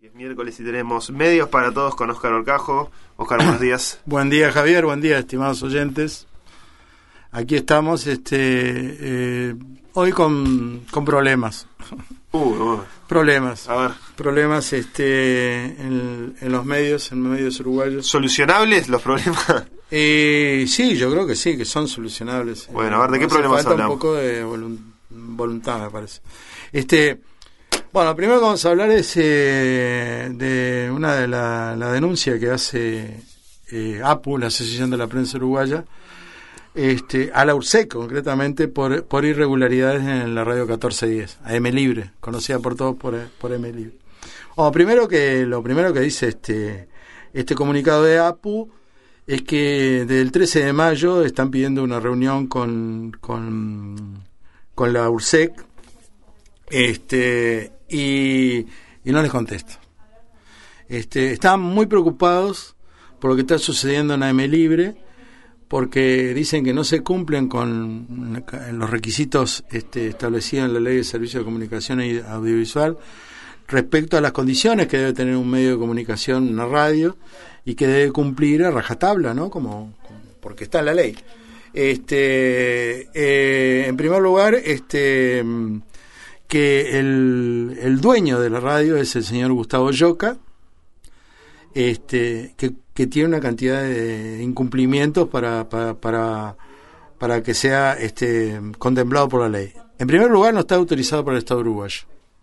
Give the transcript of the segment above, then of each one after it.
Es miércoles y tenemos Medios para Todos con Óscar Horcajo. Óscar, buenos días. Buen día, Javier, buen día, estimados oyentes. Aquí estamos hoy con problemas. Problemas. A ver. Problemas en los medios uruguayos. ¿Solucionables los problemas? Sí, yo creo que sí, que son solucionables. Bueno, a ver, ¿de qué problemas hablamos? Falta un poco de voluntad, me parece. Bueno, lo primero que vamos a hablar es de una de la denuncia que hace APU, la Asociación de la Prensa Uruguaya, a la URSEC concretamente por irregularidades en la radio 1410, AM Libre, conocida por todos por AM Libre. Bueno, lo primero que dice este comunicado de APU es que desde el 13 de mayo están pidiendo una reunión con la URSEC y no les contesto. Están muy preocupados por lo que está sucediendo en AM Libre, porque dicen que no se cumplen con los requisitos establecidos en la Ley de Servicios de Comunicación Audiovisual respecto a las condiciones que debe tener un medio de comunicación, una radio, y que debe cumplir a rajatabla, ¿no? Porque está en la ley. En primer lugar, que el dueño de la radio es el señor Gustavo Lloca, que tiene una cantidad de incumplimientos para que sea contemplado por la ley. En primer lugar, no está autorizado por el Estado uruguayo.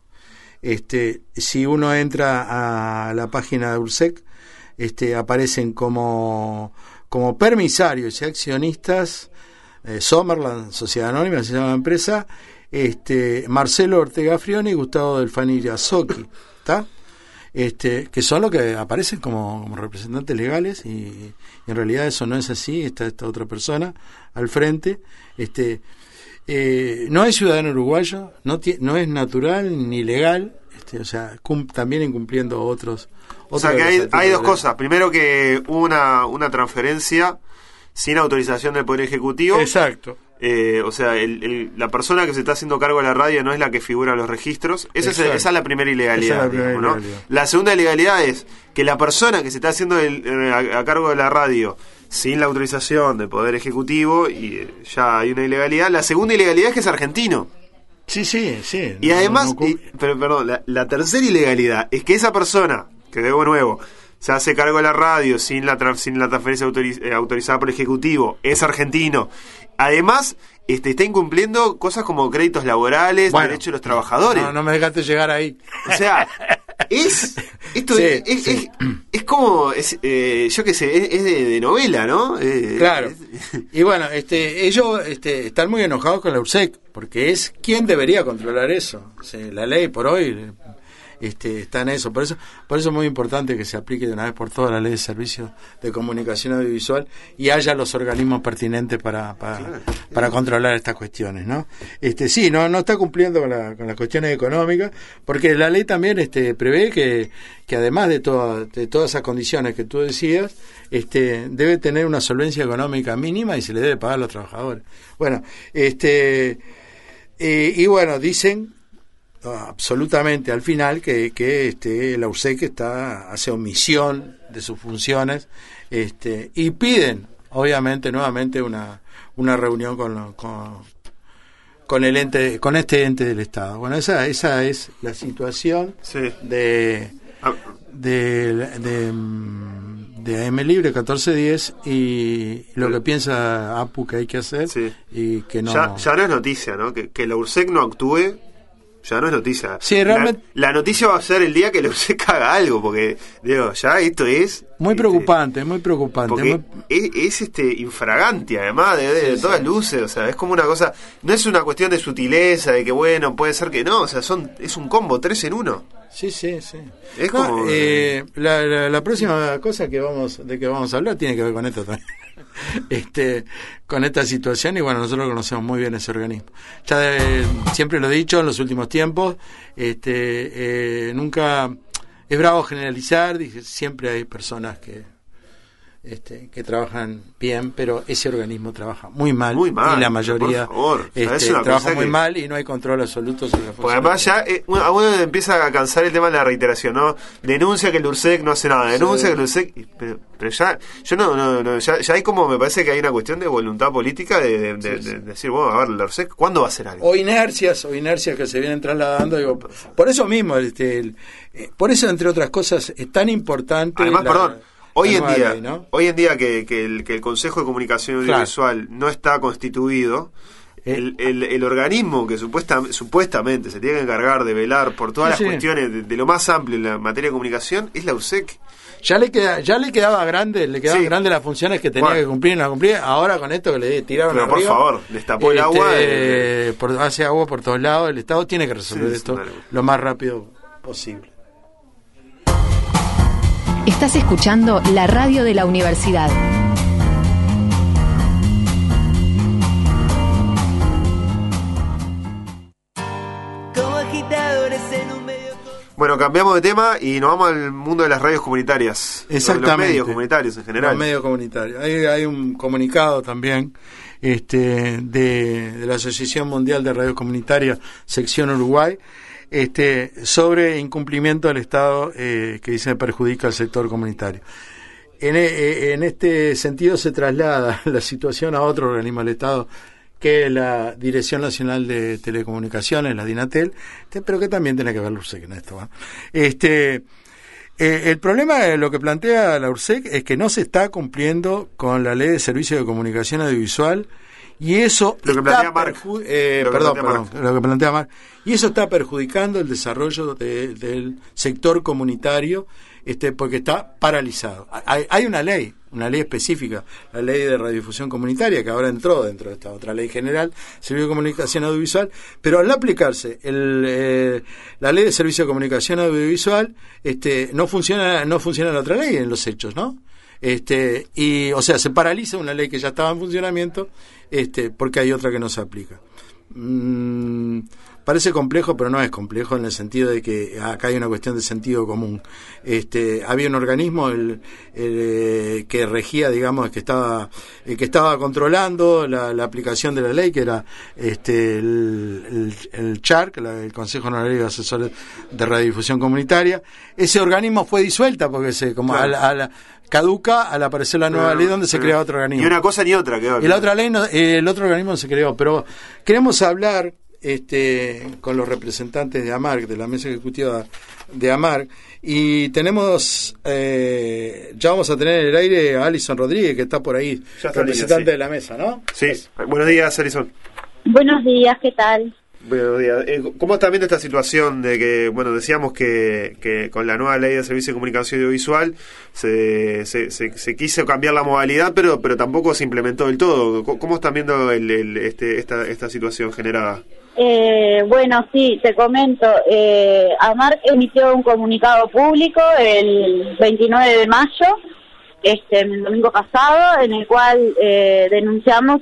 Si uno entra a la página de URSEC, aparecen como permisarios y accionistas Sommerland, Sociedad Anónima, se llama la empresa, Marcelo Ortega Frioni y Gustavo Delfani Azoki, ¿está? Que son los que aparecen como representantes legales y en realidad eso no es así. Está esta otra persona al frente. No es ciudadano uruguayo, no es natural ni legal, también incumpliendo otros. O sea que hay dos cosas. Primero, que hubo una transferencia sin autorización del Poder Ejecutivo. Exacto. O sea, la persona que se está haciendo cargo de la radio no es la que figura en los registros. Esa es la primera ilegalidad. ¿No? La segunda ilegalidad es que la persona que se está haciendo a cargo de la radio sin la autorización del Poder Ejecutivo, y ya hay una ilegalidad. La segunda ilegalidad es que es argentino. Sí. Y además, la tercera ilegalidad es que esa persona, que de nuevo se hace cargo de la radio sin la transferencia autorizada por el Ejecutivo, es argentino. Además, está incumpliendo cosas como créditos laborales, derechos de los trabajadores. No me dejaste llegar ahí. O sea, es como, yo qué sé, es de novela, ¿no? Claro. Y bueno, ellos están muy enojados con la URSEC, porque es quien debería controlar eso. La ley por hoy está en eso. Por eso es muy importante que se aplique de una vez por todas la Ley de Servicios de Comunicación Audiovisual y haya los organismos pertinentes para controlar estas cuestiones, ¿no? Sí, no está cumpliendo con las cuestiones económicas, porque la ley también prevé que además de todas esas condiciones que tú decías, debe tener una solvencia económica mínima y se le debe pagar a los trabajadores. Bueno, y bueno, dicen absolutamente al final que la URSEC hace omisión de sus funciones, y piden obviamente nuevamente una reunión con este ente del Estado. Bueno, esa es la situación. Sí. de AM Libre 1410 y lo que piensa APU que hay que hacer. Sí. Y que no ya no es noticia, ¿no? Que la URSEC no actúe. Ya no es noticia. Sí, realmente la noticia va a ser el día que la URSEC haga algo, porque ya esto es muy preocupante, muy preocupante. Porque es infragante, además de todas luces. O sea, es como una cosa, no es una cuestión de sutileza, de que bueno, puede ser que no, o sea, es un combo 3 en 1. Sí. Es como la próxima cosa de que vamos a hablar tiene que ver con esto también. Con esta situación, y bueno, nosotros conocemos muy bien ese organismo. Siempre lo he dicho en los últimos tiempos, nunca es bravo generalizar, siempre hay personas que trabajan bien, pero ese organismo trabaja muy mal y la mayoría trabaja muy mal y no hay control absoluto sobre la porque además ya a uno empieza a cansar el tema de la reiteración, ¿no? Denuncia que el URSEC no hace nada, denuncia que el URSEC, pero ya yo ya hay como, me parece que hay una cuestión de voluntad política de decir, bueno, a ver, el URSEC ¿cuándo va a hacer algo? O inercias que se vienen trasladando, digo, por eso mismo por eso, entre otras cosas, es tan importante. Además, hoy en día que el Consejo de Comunicación Audiovisual no está constituido, el organismo que supuestamente se tiene que encargar de velar por todas las cuestiones de lo más amplio en la materia de comunicación es la URSEC. Ya le quedaban grandes las funciones que tenía que cumplir y no cumplía. Ahora con esto que le tiraron arriba, por favor, destapó el agua. Hace agua por todos lados. El Estado tiene que resolver esto lo más rápido posible. Estás escuchando la radio de la universidad. Bueno, cambiamos de tema y nos vamos al mundo de las radios comunitarias. Exactamente. Los medios comunitarios en general. Los medios comunitarios. Hay un comunicado también de la Asociación Mundial de Radios Comunitarias, sección Uruguay, sobre incumplimiento del Estado que dice perjudica al sector comunitario. En este sentido se traslada la situación a otro organismo del Estado, que es la Dirección Nacional de Telecomunicaciones, la DINATEL, pero que también tiene que ver la URSEC en esto. El problema de lo que plantea la URSEC es que no se está cumpliendo con la Ley de Servicios de Comunicación Audiovisual, y eso lo que plantea Marc. Y eso está perjudicando el desarrollo del sector comunitario, porque está paralizado. Hay una ley específica, la Ley de Radiodifusión Comunitaria, que ahora entró dentro de esta otra ley general, Servicio de Comunicación Audiovisual, pero al aplicarse la Ley de Servicio de Comunicación Audiovisual, no funciona la otra ley en los hechos, ¿no? O sea, se paraliza una ley que ya estaba en funcionamiento, porque hay otra que no se aplica. Parece complejo, pero no es complejo, en el sentido de que acá hay una cuestión de sentido común. Había un organismo que regía, digamos, que estaba controlando la aplicación de la ley, que era el CHARC, el Consejo Honorario de Asesores de Radiodifusión Comunitaria. Ese organismo fue disuelta porque caduca al aparecer la nueva ley donde se crea otro organismo. Ni una cosa ni otra quedó. Y la otra ley, el otro organismo no se creó, pero queremos hablar con los representantes de AMARC, de la mesa ejecutiva de AMARC, y tenemos ya vamos a tener en el aire a Alison Rodríguez, que está por ahí, representante de la mesa, ¿no? Sí. Buenos días, Alison. Buenos días, ¿qué tal? Buenos días. ¿Cómo estás viendo esta situación de que, bueno, decíamos que con la nueva ley de servicio de comunicación audiovisual se quiso cambiar la modalidad, pero tampoco se implementó del todo? ¿Cómo están viendo esta situación generada? Bueno, sí, te comento. AMARC emitió un comunicado público el 29 de mayo, el domingo pasado, en el cual denunciamos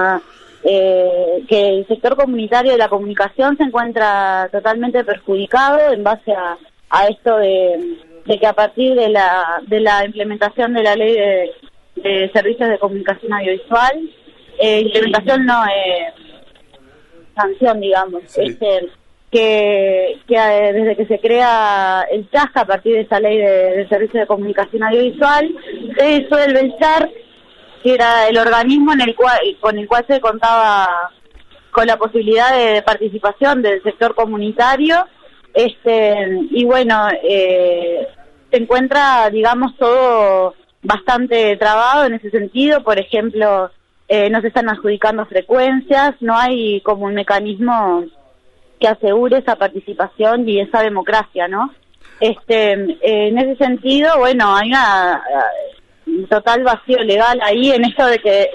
que el sector comunitario de la comunicación se encuentra totalmente perjudicado en base a esto de que a partir de la implementación de la ley de servicios de comunicación audiovisual, implementación no sanción, digamos, sí. Que desde que se crea el CHASC a partir de esa ley de servicios de comunicación audiovisual, se disuelve el CHARC, que era el organismo con el cual se contaba con la posibilidad de participación del sector comunitario, y bueno, se encuentra, digamos, todo bastante trabado en ese sentido. Por ejemplo, no se están adjudicando frecuencias, no hay como un mecanismo que asegure esa participación y esa democracia, ¿no? En ese sentido, bueno, hay un total vacío legal ahí en esto de que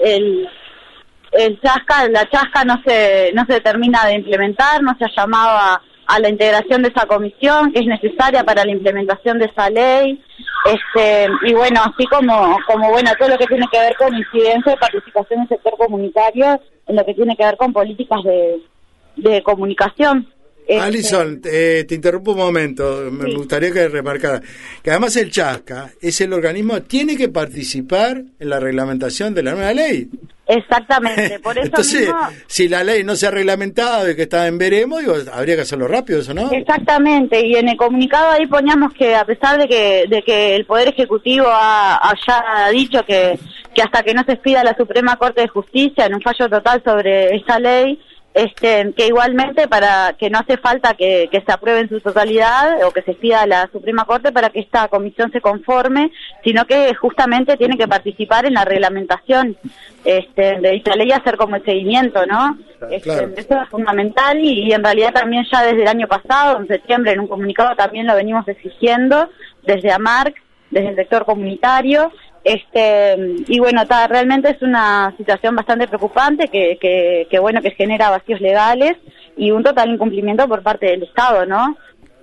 la chasca no se termina de implementar, no se ha llamado a la integración de esa comisión que es necesaria para la implementación de esa ley, y bueno, así como bueno, todo lo que tiene que ver con incidencia de participación en el sector comunitario, en lo que tiene que ver con políticas de comunicación. Alison, te interrumpo un momento, me gustaría que remarcara que además el Chasca es el organismo, tiene que participar en la reglamentación de la nueva ley. Exactamente, por eso entonces, mismo, si la ley no se ha reglamentado y que está en veremos, digo, habría que hacerlo rápido, eso, ¿no? Exactamente, y en el comunicado ahí poníamos que a pesar de que el Poder Ejecutivo haya dicho que hasta que no se expida la Suprema Corte de Justicia en un fallo total sobre esta ley, que igualmente para que no hace falta que se apruebe en su totalidad o que se expida la Suprema Corte para que esta comisión se conforme, sino que justamente tiene que participar en la reglamentación de esta ley y hacer como el seguimiento, ¿no? Claro. Eso es fundamental y en realidad también ya desde el año pasado, en septiembre, en un comunicado también lo venimos exigiendo desde AMARC, desde el sector comunitario. Y bueno, realmente es una situación bastante preocupante que bueno, que genera vacíos legales y un total incumplimiento por parte del Estado, ¿no?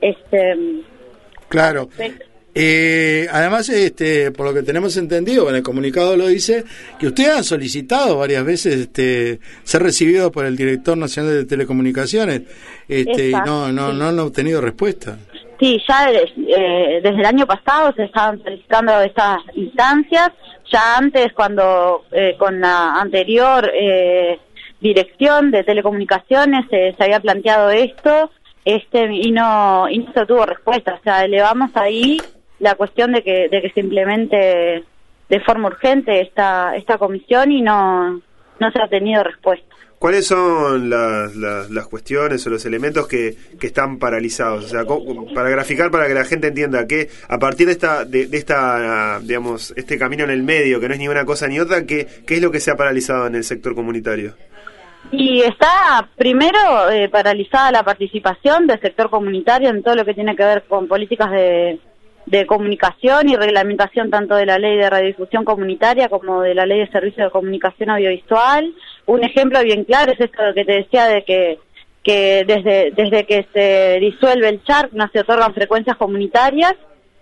Claro. Además, por lo que tenemos entendido, en el comunicado lo dice, que ustedes han solicitado varias veces ser recibidos por el Director Nacional de Telecomunicaciones, y no han obtenido respuesta. Sí, ya desde el año pasado se estaban solicitando estas instancias, ya antes cuando con la anterior dirección de telecomunicaciones se había planteado esto, y no se tuvo respuesta, o sea, elevamos ahí la cuestión de que se implemente de forma urgente esta comisión y no se ha tenido respuesta. ¿Cuáles son las cuestiones o los elementos que están paralizados? O sea, para graficar, para que la gente entienda que a partir de esta digamos, este camino en el medio, que no es ni una cosa ni otra, ¿qué es lo que se ha paralizado en el sector comunitario? Y está primero paralizada la participación del sector comunitario en todo lo que tiene que ver con políticas de comunicación y reglamentación tanto de la ley de radiodifusión comunitaria como de la ley de servicio de comunicación audiovisual. Un ejemplo bien claro es esto que te decía de que desde que se disuelve el CHARC no se otorgan frecuencias comunitarias.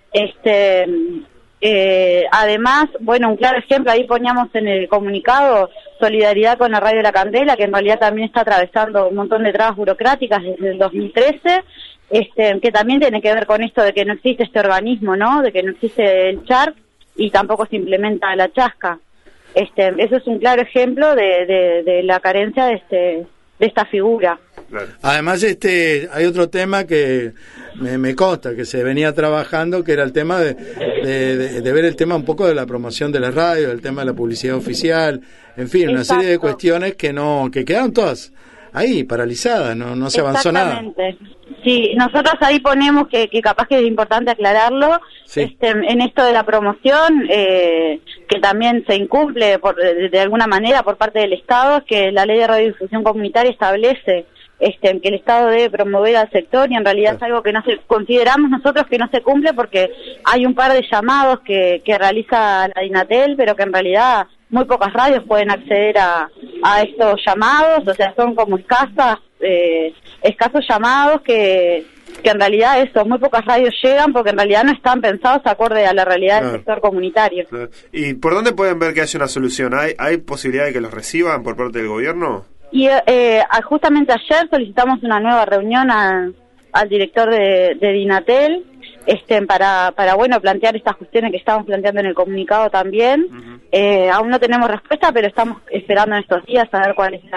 Además, bueno, un claro ejemplo, ahí poníamos en el comunicado solidaridad con la Radio La Candela, que en realidad también está atravesando un montón de trabas burocráticas desde el 2013, que también tiene que ver con esto de que no existe este organismo, ¿no? De que no existe el CHARC y tampoco se implementa la Chasca. Eso es un claro ejemplo de la carencia de esta figura. Además, hay otro tema que me consta que se venía trabajando, que era el tema de ver el tema un poco de la promoción de la radio, el tema de la publicidad oficial, en fin, una serie de cuestiones que quedaron todas ahí paralizadas, no se avanzó nada. Sí, nosotros ahí ponemos que capaz que es importante aclararlo, sí. En esto de la promoción, que también se incumple de alguna manera por parte del Estado, que la ley de radiodifusión comunitaria establece que el Estado debe promover al sector y en realidad es algo que consideramos nosotros que no se cumple porque hay un par de llamados que realiza la DINATEL, pero que en realidad muy pocas radios pueden acceder a estos llamados, o sea, son como escasos llamados que en realidad muy pocas radios llegan porque en realidad no están pensados acorde a la realidad del sector comunitario. Claro. ¿Y por dónde pueden ver que haya una solución? ¿Hay posibilidad de que los reciban por parte del gobierno? Y justamente ayer solicitamos una nueva reunión al director de DINATEL para bueno, plantear estas cuestiones que estamos planteando en el comunicado también. Uh-huh. Aún no tenemos respuesta, pero estamos esperando en estos días a ver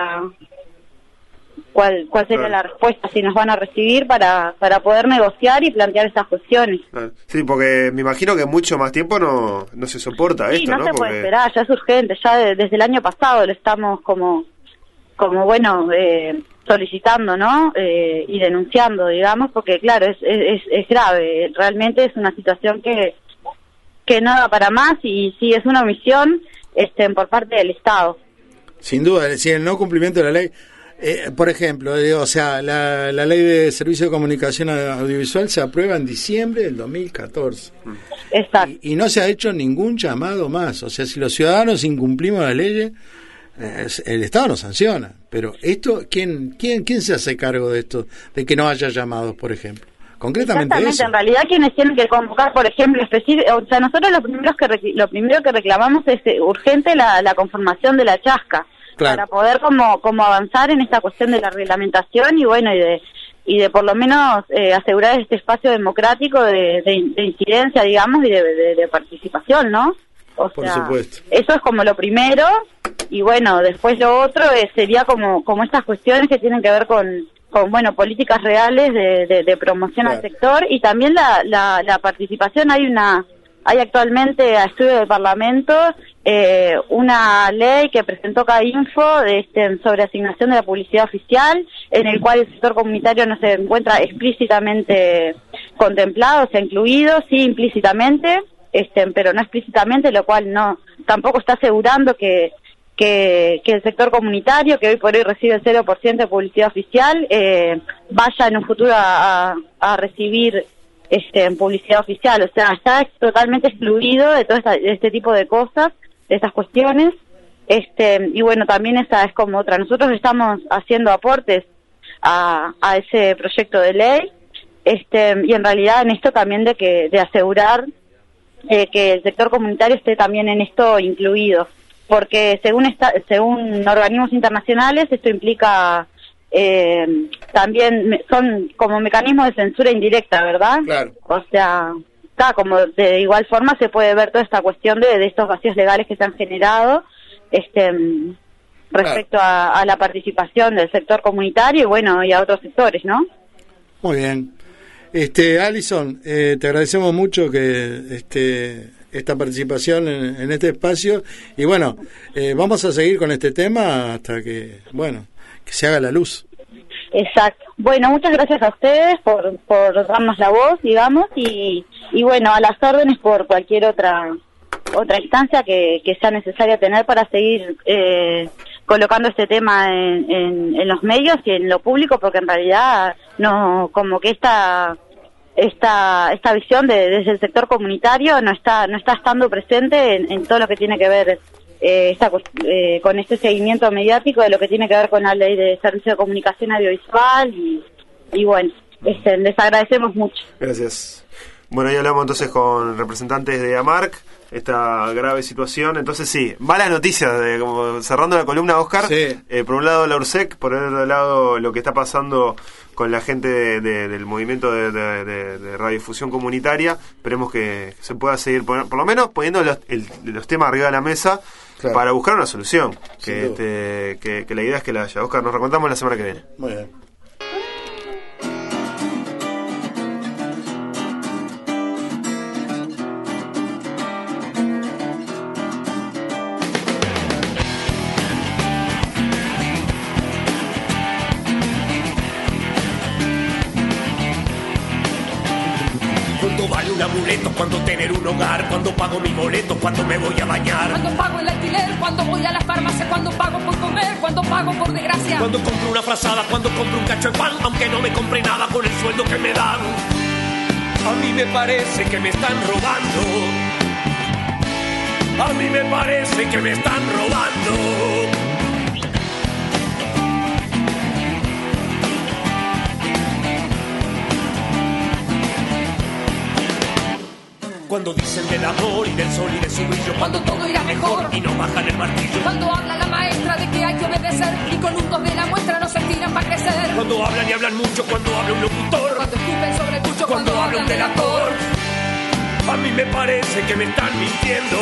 cuál sería la respuesta, si nos van a recibir para poder negociar y plantear estas cuestiones. Sí, porque me imagino que mucho más tiempo no se soporta esto, ¿no? No se puede esperar, ya es urgente, ya desde el año pasado lo estamos como bueno, solicitando, ¿no? Y denunciando, digamos, porque claro, es grave, realmente es una situación que no da para más y sí es una omisión por parte del Estado. Sin duda, es decir, el no cumplimiento de la ley. Por ejemplo, o sea, la ley de servicio de comunicación audiovisual se aprueba en diciembre del 2014. Exacto. Y no se ha hecho ningún llamado más. O sea, si los ciudadanos incumplimos las leyes, el Estado nos sanciona. Pero esto, ¿quién se hace cargo de esto, de que no haya llamados, por ejemplo? Concretamente eso. En realidad quienes tienen que convocar, por ejemplo, o sea, nosotros lo primero que reclamamos es urgente la conformación de la Chasca. Claro. Para poder como avanzar en esta cuestión de la reglamentación y bueno, y de por lo menos asegurar este espacio democrático de incidencia, digamos, y de participación, ¿no? Por supuesto. Eso es como lo primero, y bueno, después lo otro sería como estas cuestiones que tienen que ver con bueno, políticas reales de promoción al sector, y también la participación. Hay actualmente a estudio del Parlamento una ley que presentó CAINFO sobre asignación de la publicidad oficial, en el cual el sector comunitario no se encuentra explícitamente contemplado, o sea, incluido, sí implícitamente, pero no explícitamente, lo cual tampoco está asegurando que el sector comunitario, que hoy por hoy recibe el 0% de publicidad oficial, vaya en un futuro a recibir publicidad oficial. O sea, está totalmente excluido de todo este tipo de cosas, de estas cuestiones. Y bueno, también esa es como otra. Nosotros estamos haciendo aportes a ese proyecto de ley, y en realidad en esto también de asegurar que el sector comunitario esté también en esto incluido, porque según organismos internacionales esto implica también son como mecanismos de censura indirecta, ¿verdad? Claro. O sea, como de igual forma se puede ver toda esta cuestión de estos vacíos legales que se han generado respecto a la participación del sector comunitario y bueno, y a otros sectores, ¿no? Muy bien. Alison, te agradecemos mucho que esta participación en este espacio, y bueno, vamos a seguir con este tema hasta que se haga la luz. Exacto. Bueno, muchas gracias a ustedes por darnos la voz, digamos, y bueno, a las órdenes por cualquier otra instancia que sea necesaria tener para seguir colocando este tema en los medios y en lo público, porque en realidad no, como que esta visión desde el sector comunitario no está estando presente en todo lo que tiene que ver con este seguimiento mediático de lo que tiene que ver con la ley de servicio de comunicación audiovisual, y bueno, les agradecemos mucho. Gracias. Bueno, ahí hablamos entonces con representantes de AMARC, esta grave situación. Entonces sí, malas noticias, como cerrando la columna, Oscar. Sí. Por un lado la URSEC, por el otro lado lo que está pasando con la gente del movimiento de radiodifusión comunitaria. Esperemos que se pueda seguir, por lo menos poniendo los temas arriba de la mesa, claro, para buscar una solución. Que la idea es que la haya. Oscar, nos recontamos la semana que viene. Muy bien. Cuando tener un hogar, cuando pago mi boleto, cuando me voy a bañar, cuando pago el alquiler, cuando voy a la farmacia, cuando pago por comer, cuando pago por desgracia, cuando compro una frazada, cuando compro un cacho de pan, aunque no me compre nada con el sueldo que me dan. A mí me parece que me están robando. A mí me parece que me están robando. Cuando dicen del amor y del sol y de su brillo, cuando todo irá mejor y no bajan el martillo, cuando habla la maestra de que hay que obedecer y con un dos de la muestra no se tiran para crecer, cuando hablan y hablan mucho, cuando habla un locutor, cuando escupen sobre el tucho, cuando hablan del actor. A mí me parece que me están mintiendo.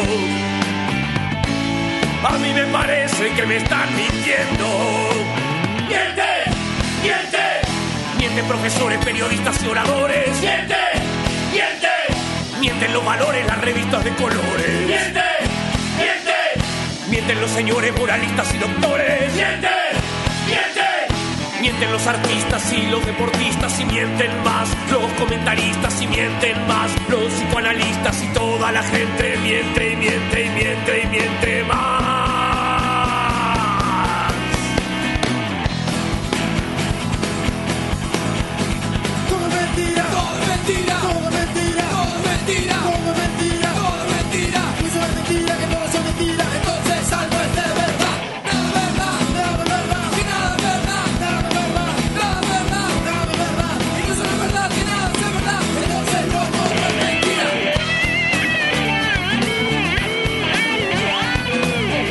A mí me parece que me están mintiendo. ¡Miente! ¡Miente! Mienten profesores, periodistas y oradores. ¡Miente! ¡Miente! Mienten los valores, las revistas de colores. ¡Miente! ¡Miente! Mienten los señores moralistas y doctores. ¡Miente! ¡Miente! Mienten los artistas y los deportistas y mienten más los comentaristas y mienten más los psicoanalistas y toda la gente miente y miente y miente y miente más. Todo es mentira, todo es mentira, todo es mentira, todo es mentira, todo es mentira, todo es mentira. Eso es mentira, que todo es mentira, entonces algo es de verdad. Nada de verdad, que nada de verdad, nada de verdad, nada de verdad, nada de verdad. Incluso no es verdad, que nada es de verdad, entonces no todo es mentira.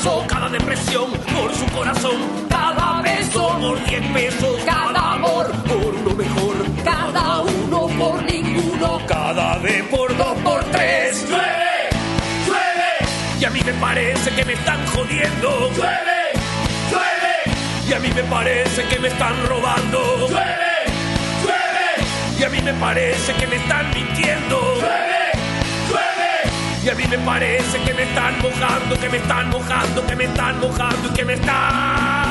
beso, cada depresión por su corazón, cada beso por 10 pesos, cada amor por uno mejor, cada uno por ninguno, cada vez por 2 por 3. Llueve, llueve, y a mí me parece que me están jodiendo. Llueve, llueve, y a mí me parece que me están robando. Llueve, llueve, y a mí me parece que me están mintiendo. Llueve, llueve, y a mí me parece que me están mojando, que me están mojando, que me están mojando y que me están